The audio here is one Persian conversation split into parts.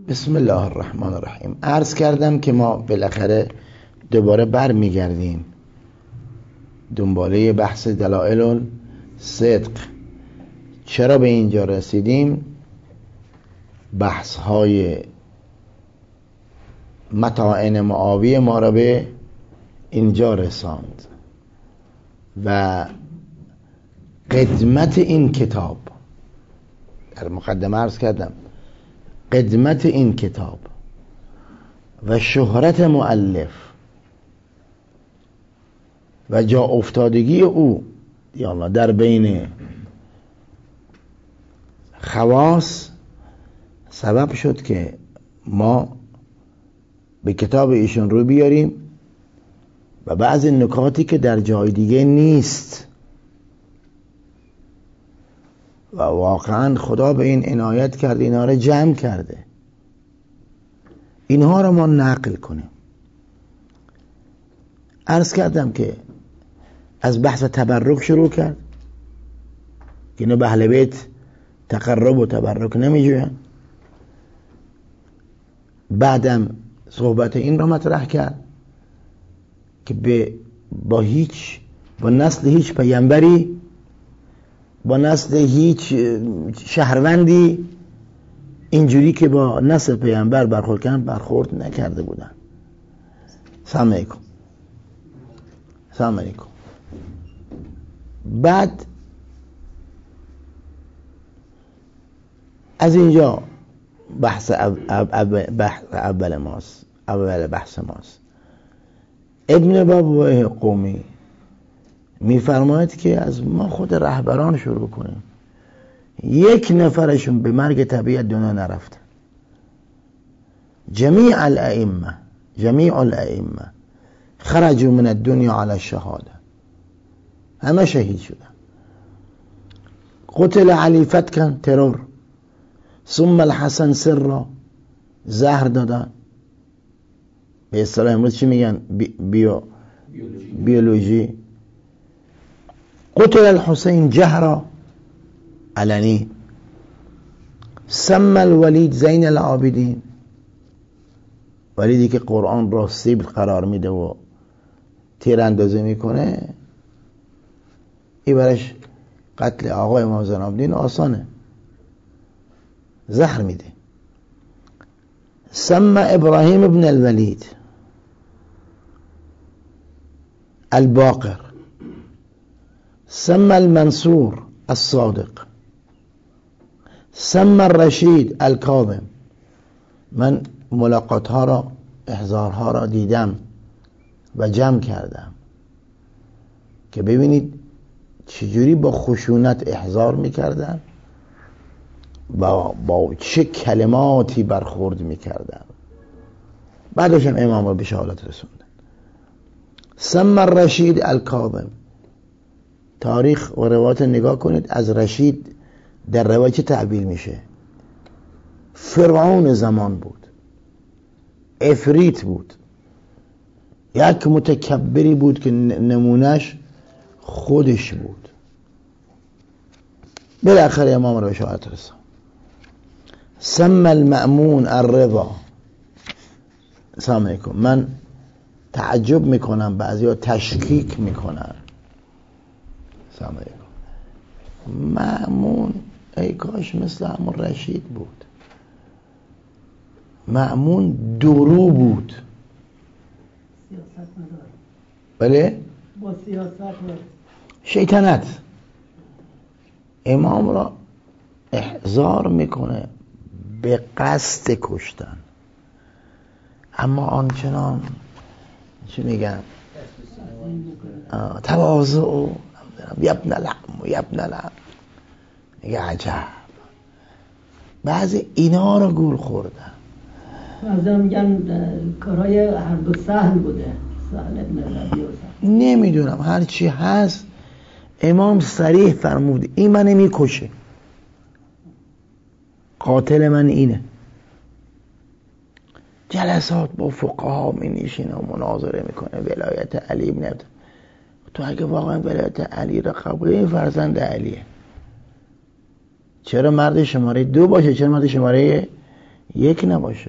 بسم الله الرحمن الرحیم. عرض کردم که ما بالاخره دوباره بر میگردیم دنباله بحث دلائل صدق. چرا به اینجا رسیدیم؟ بحث های متاعن معاویه ما را به اینجا رساند و قدمت این کتاب، در مقدمه عرض کردم قدمت این کتاب و شهرت مؤلف و جا افتادگی او در بین خواص سبب شد که ما به کتاب ایشون رو بیاریم و بعضی نکاتی که در جای دیگه نیست و واقعا خدا به این عنایت کرده، اینها رو جمع کرده، اینها رو ما نقل کنیم. عرض کردم که از بحث تبرک شروع کرد که اینو به اهل بیت تقرب و تبرک نمیجوین. بعدم صحبت این را مطرح کرد که با نسل هیچ پیامبری، با نسل هیچ شهروندی اینجوری که با نسل پیامبر برخورد نکرده بودن. سلام علیکم. بعد از اینجا بحث اول بحث ماست. ابن بابوه قومی میفرماید که از ما خود رهبران شروع کنیم. یک نفرشون به مرگ طبیعت دنیا نرفت. جمیع الائمه خرجوا من الدنیا علی الشهاده، همه شهید شدن. قتل علی فتکن، ترور. ثم الحسن سر، زهر دادن. به اصطلاح امروز چی میگن؟ بیولوژی. قتل الحسین جهرا، علنی. سم الولید زین العابدین، ولیدی که قرآن را سیب قرار میده و تیر اندازه میکنه، این برش قتل آقای امام زین العابدین آسانه، زهر میده. سم ابراهیم ابن الولید الباقر. سم المنصور الصادق. سم الرشید الکاظم. من ملاقات ها را، احضارها را دیدم و جمع کردم که ببینید چجوری با خشونت احضار میکردن و با چه کلماتی برخورد میکردن. بعدش هم امام را به شهادت رسوندن. سم الرشید الکاظم. تاریخ و روایات نگاه کنید، از رشید در روایت چه تعبیر میشه؟ فرعون زمان بود، افریت بود، یک متکبری بود که نمونش خودش بود. بالاخره امام را به شهادت رسوند. سم المأمون الرضا. سلام علیکم. من تعجب میکنم، بعضیا تشکیک میکنن. سلام علیکم. مأمون ای کاش مثل همون رشید بود. مأمون درو بود. سیاست نداره. بله؟ با سیاست نداره. شیطنت. امام را احضار میکنه به قصد کشتن، اما آنچنان چی میگن؟ تواضع و یبن لعم. میگه عجب. بعضی اینا رو گول خوردن. بعضی میگن کارهای هر دو سهل بوده، سهل ابن ربیع و سهل. نمیدونم، هر چی هست امام صریح فرمود این منو میکشه، قاتل من اینه. جلسات با فقها می نشینه و مناظره میکنه ولایت علی ابن ابی. تو اگه واقعا ولایت علی را قبول، این فرزند علیه، چرا مرد شماره 2 باشه؟ چرا مرد شماره یک نباشه.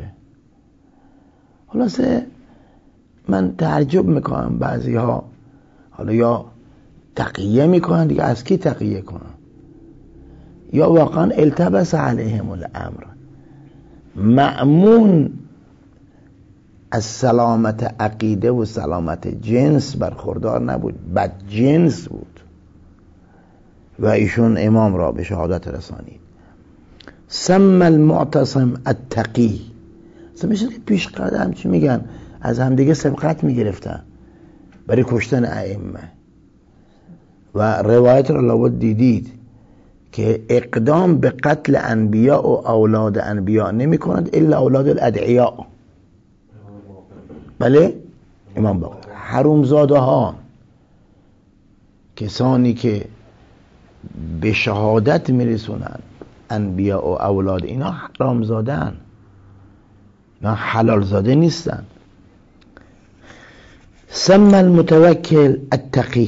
خلاصه من تعجب میکنم بعضی ها حالا یا تقیه میکنن دیگه، از کی تقیه کنن؟ یا واقعا التبس علیهم الامر. مأمون از سلامت عقیده و سلامت جنس برخوردار نبود، بد جنس بود و ایشون امام را به شهادت رسانید. سم المعتصم التقی. میشه که پیش قدم چی میگن، از همدیگه سبقت میگرفتن برای کشتن ائمه و روایت را لابد دیدید که اقدام به قتل انبیاء و اولاد انبیاء نمی کند الا اولاد الادعیاء. بله امام باقر. حرومزاده ها، کسانی که به شهادت میرسونن انبیاء و اولاد، اینا حرامزادن، اینا حلال زاده نیستن. سم المتوکل التقی.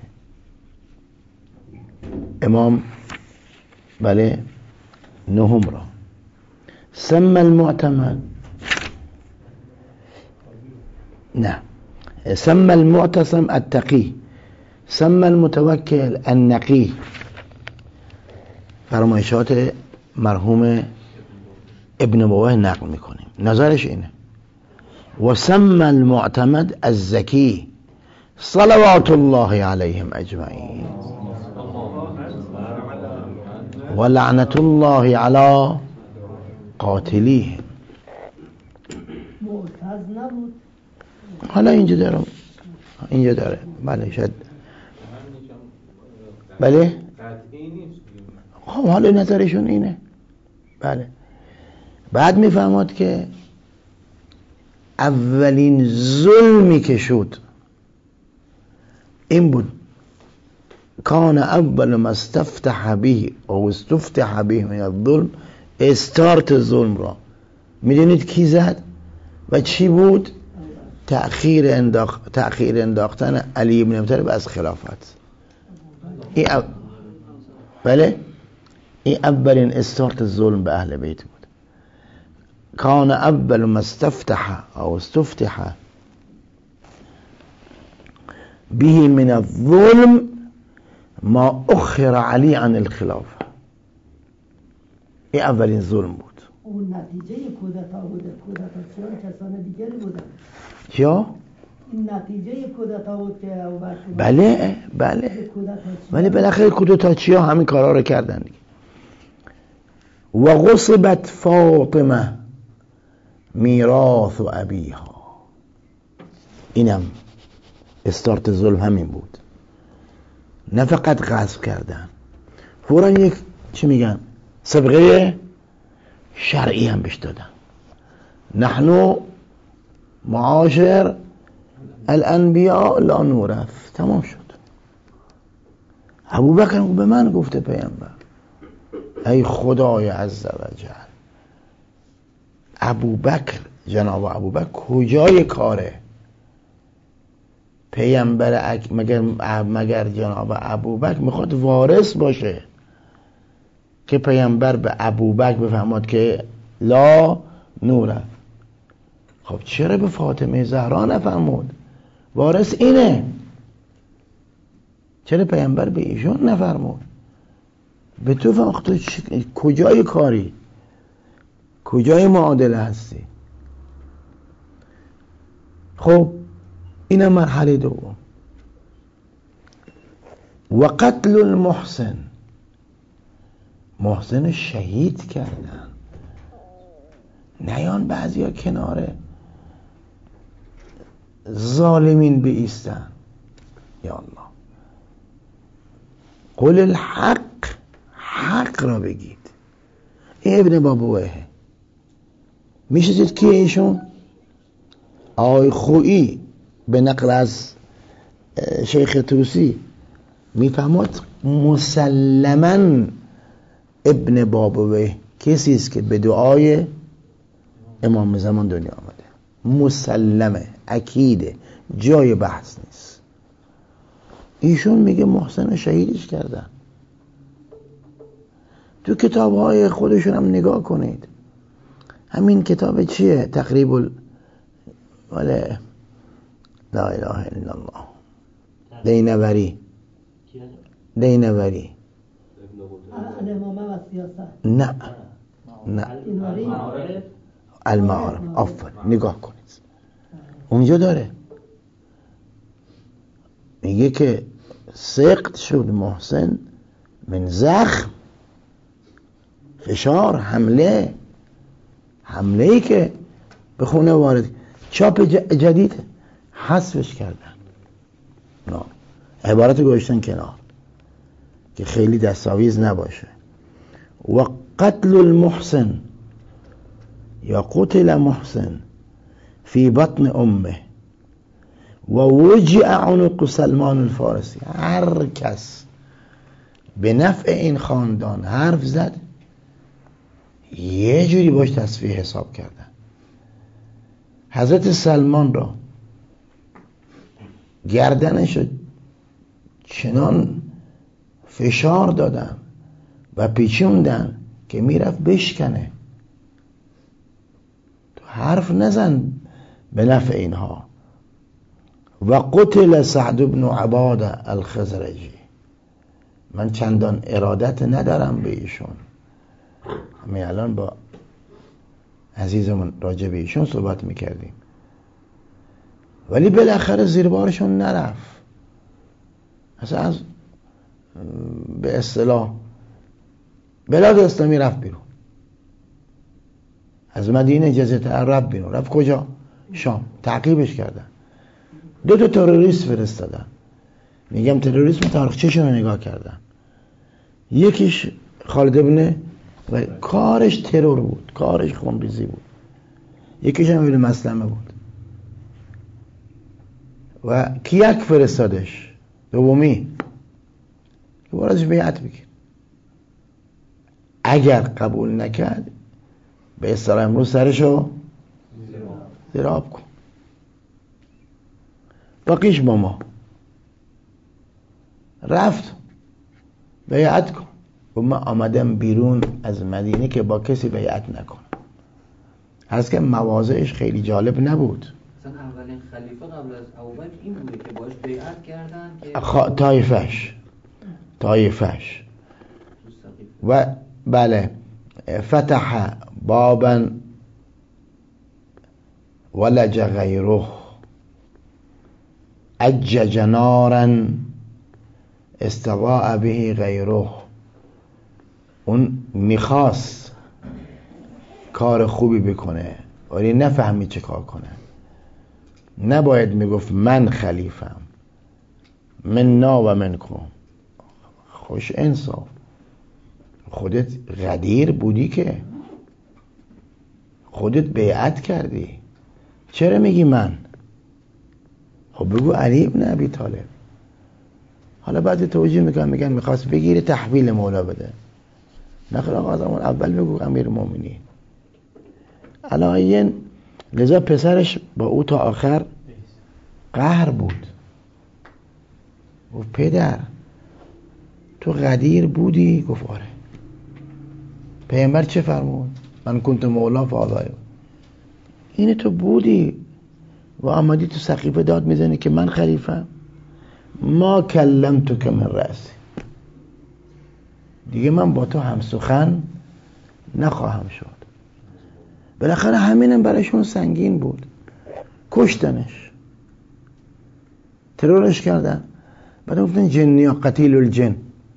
امام بله نهم را. سم المعتمد نه، سم المعتصم التقی، سم المتوکل النقی. فرمایشات مرحوم ابن بابا نقل میکنیم، نظرش اینه. و سم المعتمد الزکی صلوات الله علیهم اجمعین و لعنت الله علی قاتلیهم. معتز نبود؟ حالا اینجا داره بله شاید بله خب حالا نظرشون اینه. بله بعد میفهمد که اولین ظلمی که شد این بود، کان اول ما استفتح به او استفتح به من الظلم، استارت ظلم را میدونید کی زد و چی بود؟ تأخیر انداختن علی بن ابی طالب از خلافت. بله این اولین استارت ظلم به اهل بیت بود. کان اول ما استفتح او استفتح به من الظلم ما اخر علی عن الخلافه. این اولین ظلم بود. اون نتیجه کودتا بوده. کودتاسیون کسان دیگری بودن. چیا؟ این نتیجه کودتا بود که بله ولی بالاخره کودتاچیا همین کارا رو کردن دیگه. و غصبت فاطمه میراث ابیها. اینم استارت ظلم همین بود. نه فقط غصب کردن، فوراً یک چی میگن سابقه شرعی هم بهش دادن. نحنو معاشر الانبیاء لا نورث. تمام شد. ابوبکر به من گفته پیامبر، ای خدای عز و جل، ابوبکر، جناب ابوبکر کجای کاره؟ پیامبر مگر جناب ابوبکر میخواد وارث باشه که پیامبر به ابوبکر بفهمد که لا نوره؟ خب چرا به فاطمه زهرا نفرمود وارث اینه؟ چرا پیامبر به ایشون نفرمود؟ به تو فهم تو کجای کاری؟ کجای معادله هستی؟ خب این مرحله دوم. و قتل المحسن، محسن شهید کردن. نیان بعضی ها کناره ظالمین بایستن. یا الله، قل الحق، حق را بگید. ابن بابوه میشید که ایشون آقای خویی به نقل از شیخ توسی میفهمد مسلماً ابن بابوه کسی است که به دعای امام زمان دنیا آمده. مسلمه، اکیده، جای بحث نیست. ایشون میگه محسن شهیدش کردن. تو کتاب‌های خودشون هم نگاه کنید، همین کتاب چیه؟ تقریب ولی لا اله الا الله دینوری الامامه و سیاست. نه المعارف. آفرین، نگاه کنید اونجا داره میگه که سقط شد محسن من زخم، فشار، حمله ای که به خونه وارد. چاپ جدید حذفش کردن، نه عبارت گوشتن کنار که خیلی دستاویز نباشه. و قتل المحسن یا قتل محسن فی بطن امه و وجع عنق سلمان الفارسی. هر کس به نفع این خاندان حرف زد یه جوری باش تصفیه حساب کردن. حضرت سلمان را گردنش چنان فشار دادن و پیچوندن که میرفت بشکنه. تو حرف نزن به نفع اینها. و قتل سعد بن عباده الخزرجی. من چندان ارادت ندارم به ایشون، همین الان با عزیزمون راجع به ایشون صحبت میکردیم، ولی بالاخره زیر بارشون نرفت. اصلا از به اصطلاح بلاد اسلامی رفت بیرون، از مدینه جزیره عرب بیرون رفت. کجا؟ شام. تعقیبش کردن، 2 تروریست فرستادن. میگم تروریسم تاریخچه‌شون رو نگاه کردن. یکیش خالد ابن و کارش ترور بود، کارش خونریزی بود. یکیش هم ابن مسلمه بود. و کیک فرستادش دومی که برازش بیعت بگیر. اگر قبول نکرد به اصطلاح امروز سرشو زراب کن، باقیش با ما. رفت بیعت کن. و من آمدم بیرون از مدینه که با کسی بیعت نکنم. هست که مواضعش خیلی جالب نبود. مثلا اولین خلیفه قبل از ابوبکر این بوده که باش بیعت کردن که طایفش و بله فتح بابا ولج غیره اجج نارا استضاء به غیره. اون میخواست کار خوبی بکنه ولی نفهمی چه کار کنه. نباید میگفت من خلیفم، منا و منکم. خوش انصاف، خودت غدیر بودی که خودت بیعت کردی، چرا میگی من؟ خب بگو علی ابن ابی طالب. حالا بعد توجیه میگن میخواست بگیره تحویل مولا بده. نخیر آقا از اول بگو امیر مومنین. علایین لذا پسرش با او تا آخر قهر بود. گفت پدر تو غدیر بودی؟ گفت آره. پیامبر چه فرمود؟ من کنت مولا فاضای. اینه تو بودی و آمدی تو سقیفه داد میزنی که من خلیفه. ما کلمتو که من رأسی، دیگه من با تو هم سخن نخواهم شد. بالاخره همینم برایشون سنگین بود. کشتنش، ترورش کردن. بعد گفتن جنی یا قتیل الجن.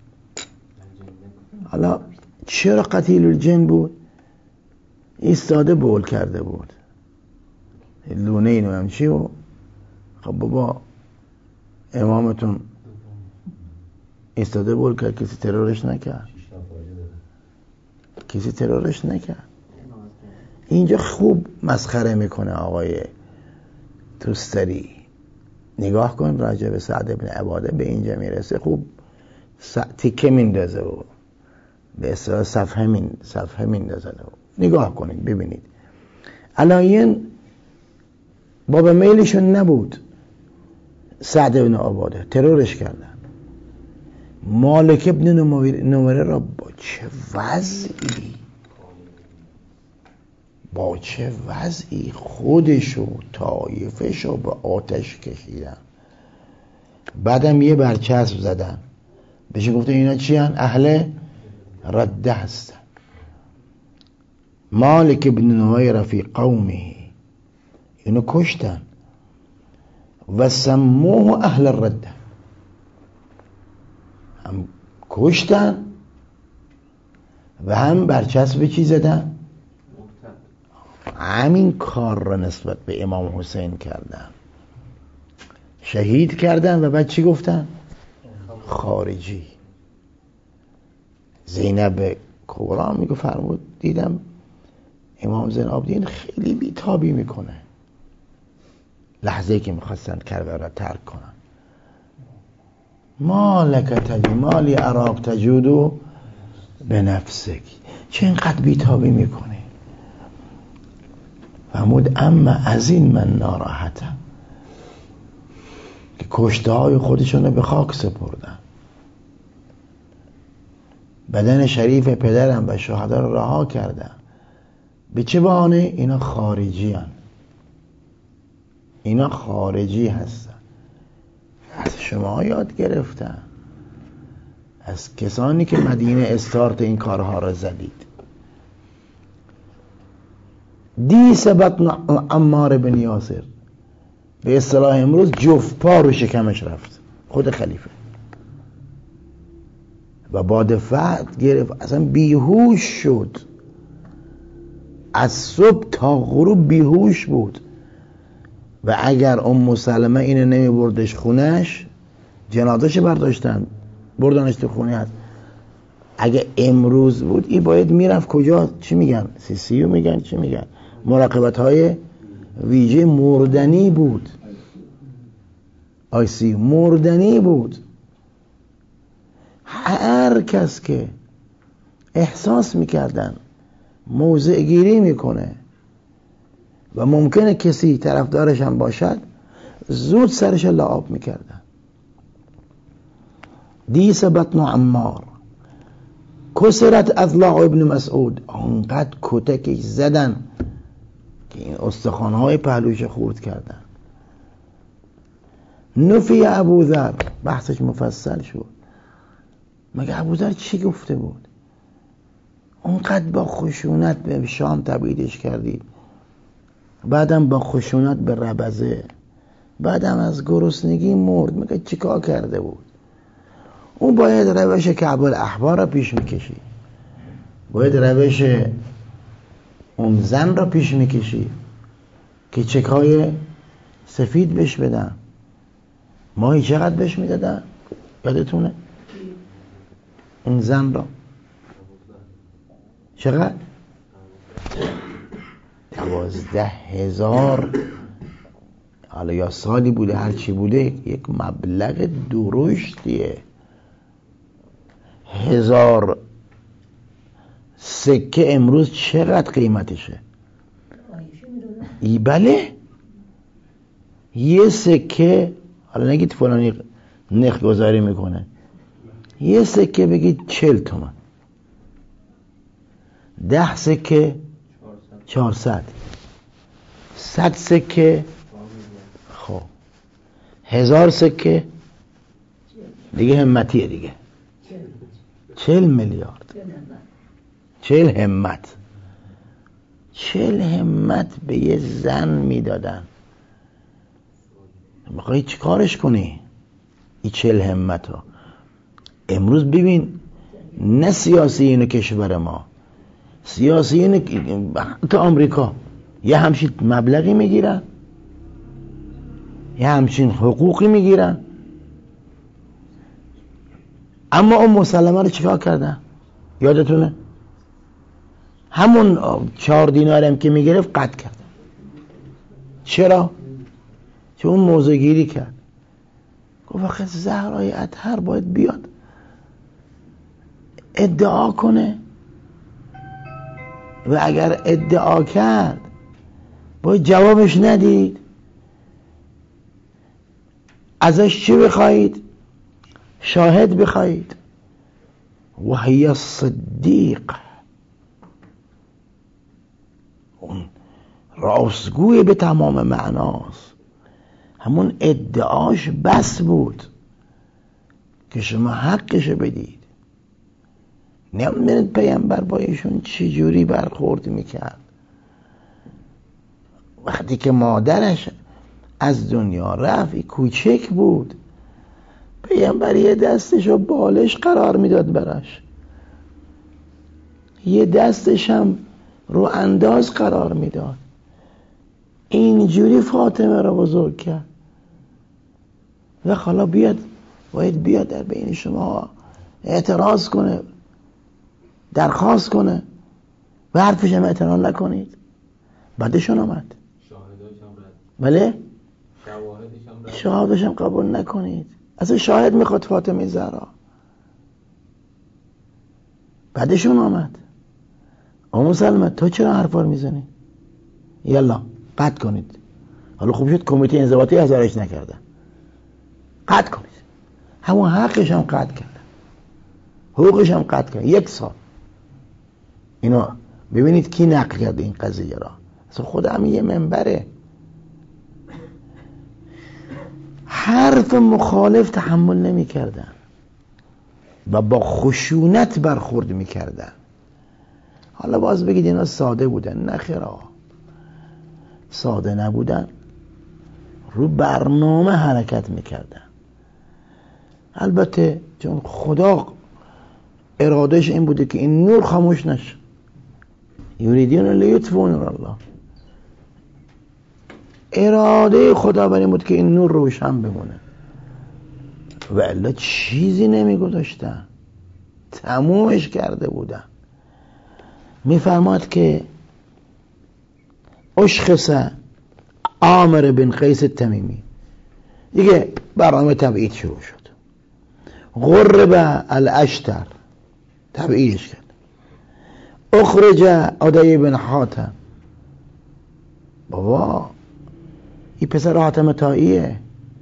حالا چرا قتیل الجن بود؟ ایستاده بول کرده بود، لونه اینو همچی. و خب بابا امامتون ایستاده بول کرد، کسی ترورش نکرد. اینجا خوب مسخره میکنه آقای توستری. نگاه کن راجع به سعد ابن عباده به اینجا میرسه، خوب تیکه میندازه و به اصطلاح صفحه میندازه. نگاه کنید ببینید. علایین باب میلشون نبود. سعد ابن عباده ترورش کردن. مالک ابن نوره را با چه وضعی با چه وضعی خودشو طایفشو به آتش کشیدن. بعدم یه برچسب زدن بهش گفته اینا چی هن؟ اهل رده هستن. مالک ابن نویر فی قومه، اینو کشتن و سموه اهل الرده، هم کشتن و هم برچسب چی زدن؟ همین کار را نسبت به امام حسین کردن، شهید کردن و بعد چی گفتن؟ خارجی. زینب کبرا میگه فرمود دیدم امام زین العابدین خیلی بیتابی میکنه لحظه که میخواستن کربلا را ترک کنن. مالک مالی عراق تجودو به نفسک، چه اینقدر بیتابی میکنه؟ فرمود اما از این من ناراحتم که کشته های خودشون رو به خاک سپردن، بدن شریف پدرم و شهدا رو رها کردن. به چه بهانه؟ اینا خارجی هن. اینا خارجی هستن. از شما یاد گرفتن، از کسانی که مدینه استارت این کارها را زدید. دیس بطن عمار بن یاسر، به اصطلاح امروز جفت پا رو شکمش رفت خود خلیفه و با دفعت گرفت، اصلا بیهوش شد، از صبح تا غروب بیهوش بود. و اگر ام سلمه اینو نمی بردش خونش، جنازه‌ش برداشتن بردنش تو خونه هست. اگه امروز بود این باید میرفت کجا؟ چی میگن؟ CCU میگن؟ چی میگن؟ مراقبت های ویژه. مردنی بود، ICU مردنی بود. هر کس که احساس میکردن موضع گیری میکنه و ممکنه کسی طرفدارش هم باشد، زود سرش لعاب میکردن. دیس بطن عمار، کسرت اضلاع ابن مسعود، انقدر کتکش زدن که این استخوان‌های پهلوش خورد کردن. نفی ابوذر، بحثش مفصل شد. مگه ابوذر چی گفته بود؟ اونقدر با خشونت به شام تبعیدش کردید، بعدم با خشونت به ربزه، بعدم از گرسنگی مرد. مگه چیکار کرده بود؟ اون باید روش کعب الاحبار را پیش میکشید، باید روش اون زن را پیش میکشید که چکای سفید بهش بدن. ماهی چقدر بهش میدادن؟ یادتونه؟ اون زن را چقدر؟ 12,000، حالا یا سالی بوده هرچی بوده، یک مبلغ درشتیه. 1000 سکه امروز چقدر قیمتشه؟ بله، یه سکه، حالا نگید فلانی نرخ گذاری میکنه، یه سکه بگید 40 تومن، 10 سکه 400، 100 سکه، خب 1000 سکه دیگه همتیه دیگه، 40 میلیارد، 40 همت، 40 همت به یه زن میدادن. میخوایی چی کارش کنی این 40 همت ها؟ امروز ببین، نه سیاسیین کشور ما، سیاسیین تو آمریکا یه همچین مبلغی میگیرن، یه همچین حقوقی میگیرن، اما اون مسلمه رو چیکار کردن؟ یادتونه؟ همون 4 دینار هم که میگرفت قطع کردن. چرا؟ چون اون موضع گیری کرد. گفت آخه زهرای اطهر باید بیاد ادعا کنه و اگر ادعا کرد باید جوابش ندید. ازش چی بخواید؟ شاهد بخواید. و هی صدیق، اون راستگوی به تمام معناست، همون ادعاش بس بود که شما حقشو بدید. نمیدونید پیامبر با ایشون چه جوری برخورد میکرد. وقتی که مادرش از دنیا رفت، کوچک بود، پیامبر یه دستشو بالش قرار میداد براش، یه دستش هم رو انداز قرار میداد. اینجوری فاطمه را بزرگ کرد. و حالا باید بیاد در بین شما اعتراض کنه، درخواست کنه و حرفش هم اعتراض نکنید. بعدشون آمد بله شهادش هم قبول نکنید. اصلا شاهد میخواد فاطمه زهرا. بعدشون آمد ام سلمه تو چرا حرفا رو میزنی؟ یلا قطع کنید. حالا خوب شد کمیته انضباطی ازارش نکردن. قطع کنید. همون حقش هم قطع کردن، حقوقش هم قطع کردن. 1 سال. اینو ببینید کی نقل کرده این قضیه را. اصلا خود هم یه منبره. حرف مخالف تحمل نمی کردن و با خشونت برخورد می کردن. حالا باز بگید اینا ساده بودن. نه خیرا، ساده نبودن، رو برنامه حرکت می کردن. البته چون خدا ارادش این بوده که این نور خاموش نشه. یریدون لیطفئوا نور الله. اراده خدا بر این بود که این نور روشن بمونه و الا چیزی نمی گذاشتن، تمومش کرده بودن. میفرماد که اشخص عامر بن قیس تمیمی، دیگه برنامه تبعید شروع شد. غرب الاشتر، تبعیدش کرد. اخرج عدی بن حاتم، بابا این پسر حاتم طائیه،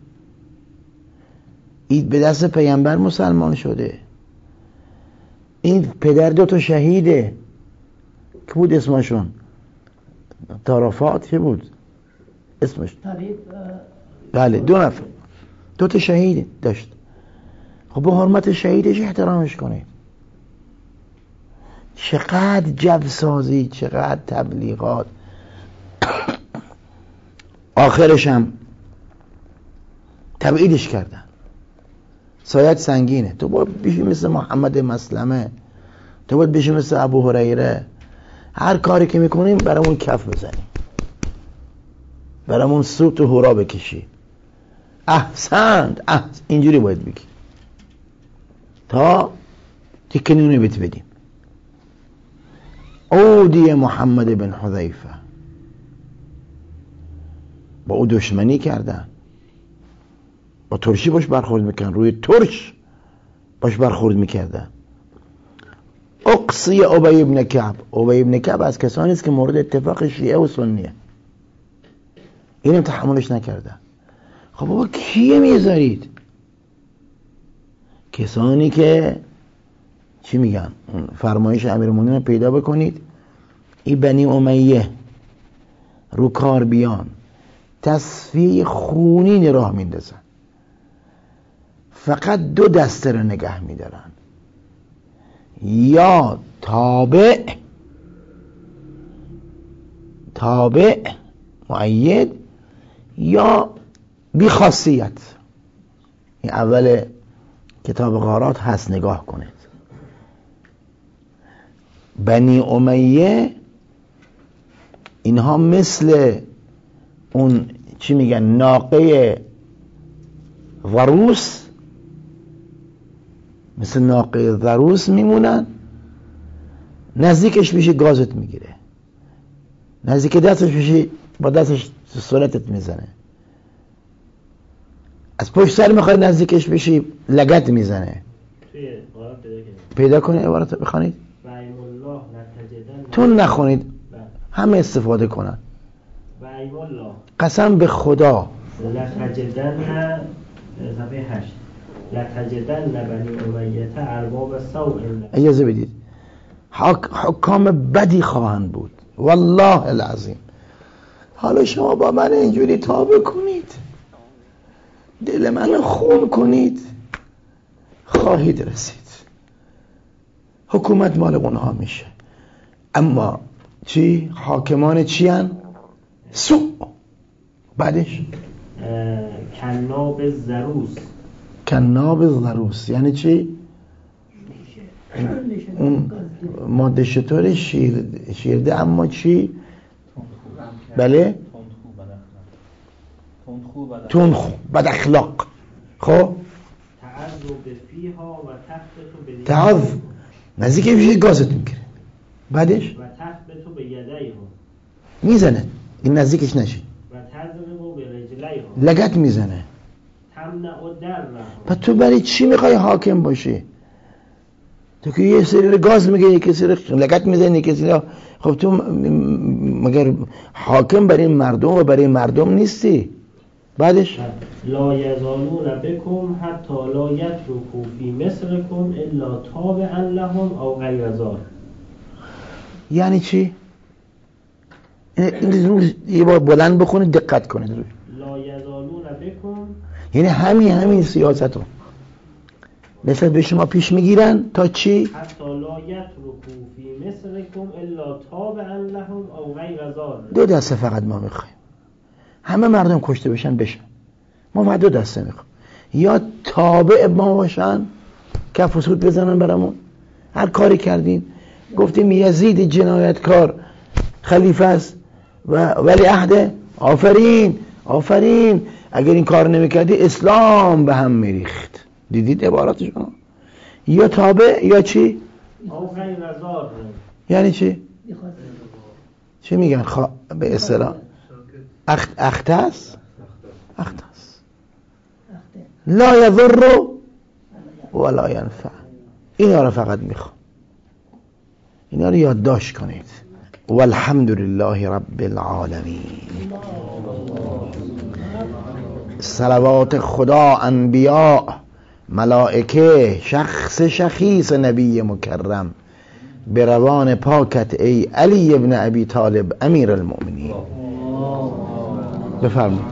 این به دست پیامبر مسلمان شده. این پدر 2 شهیده که بود اسمشون طرفات، چه بود اسمش؟ بله 2 نفر 2 شهید داشت. خب به حرمت شهیدش احترامش کنید. چقدر جوسازی، چقدر تبلیغات. آخرش هم تبعیدش کردن. سایت سنگینه. تو باید بشی مثل محمد مسلمه، تو باید بشی مثل ابو هریره. هر کاری که میکنیم برامون کف بزنیم، برامون سوت و هورا بکشی. احسنت اینجوری باید بگی تا تکنونی بیت بدیم. عودی محمد بن حذیفه، با او دشمنی کردن، با ترشی باش برخورد میکردن، روی ترش باش برخورد میکردن. اقصی ابی بن کعب، ابی بن کعب از کسانی است که مورد اتفاق شیعه و سنیه، اینم تحملش نکردن. خب بابا کیه میذارید؟ کسانی که چی میگن؟ فرمایش امیرالمومنین پیدا بکنید. این بنی امیه رو کار بیان، تصفیه خونین راه میندازن. فقط 2 دسته رو نگه میدارن، یا تابع مؤید یا بی خاصیت. این اول کتاب غارات هست، نگاه کنید. بنی امیه اینها مثل اون چی میگن ناقه ضروس، مثل ناقه ضروس میمونن. نزدیکش میشه گازت میگیره، نزدیک دستش میشه با دستش صورتت میزنه، از پشت سر میخوای نزدیکش بشی لگت میزنه. پیدا کنید عبارت بخونید. تو نخونید، همه استفاده کنن. قسم به خدا لتجدن صفحه 8 لتجدن بنی امیه ارباب سوء. اجازه بدید، حکام بدی خواهند بود. والله العظیم. حالا شما با من اینجوری تابع کنید، دل من خون کنید، خواهید رسید. حکومت مال اونها میشه. اما چی؟ حاکمان چی هن؟ سوء. بعدش کناب زروس. کناب زروس یعنی چی؟ اون ماده شطور شیرده اما چی؟ بله؟ تندخو بد اخلاق. خب تعذ نزدیک میشه گازت میگیره. بعدش و تخبطو به یدیه میزنه این نزدیکش نشی و تضربو به رجلیه لگت میزنه. تمنع و در پس تو برای چی میخوای حاکم باشی؟ تو که یه سری گاز میگه، یه سری لگت میزنه، یه سری. خب تو مگر حاکم برای مردم و برای مردم نیستی؟ بعدش لا یزالون بکم حتی لا یترکوا فی مصرکم الا تابعا لهم او غیر ذلک. یعنی چی؟ این رو یه بار بلند بخونید، دقت کنید روی. لا یزالون بکم یعنی همین سیاست رو مثل به شما پیش میگیرن تا چی؟ حتی لا یترکوا فی مصرکم الا تابعا لهم او غیر ذلک. دو دسته فقط ما میخوایم، همه مردم کشته بشن. ما فقط دو دسته میخوایم، یا تابع ما باشن، کف و سود بزنن برامون، هر کاری کردیم گفتیم یزید جنایتکار خلیفه است و ولی عهد، آفرین اگر این کار نمیکردی اسلام به هم میریخت. دیدید عباراتشون؟ یا تابع یا چی؟ او غیر ذلک. یعنی چی؟ چی میگن به اصطلاح اختص لا یضر ولا ینفع. اینا رو فقط میخوام، اینا رو یادداشت کنید. والحمد لله رب العالمین. صلوات خدا، انبیاء، ملائکه، شخص شخیص نبی مکرم به روان پاکت ای علی ابن ابی طالب امیر المؤمنین. بفرمایید.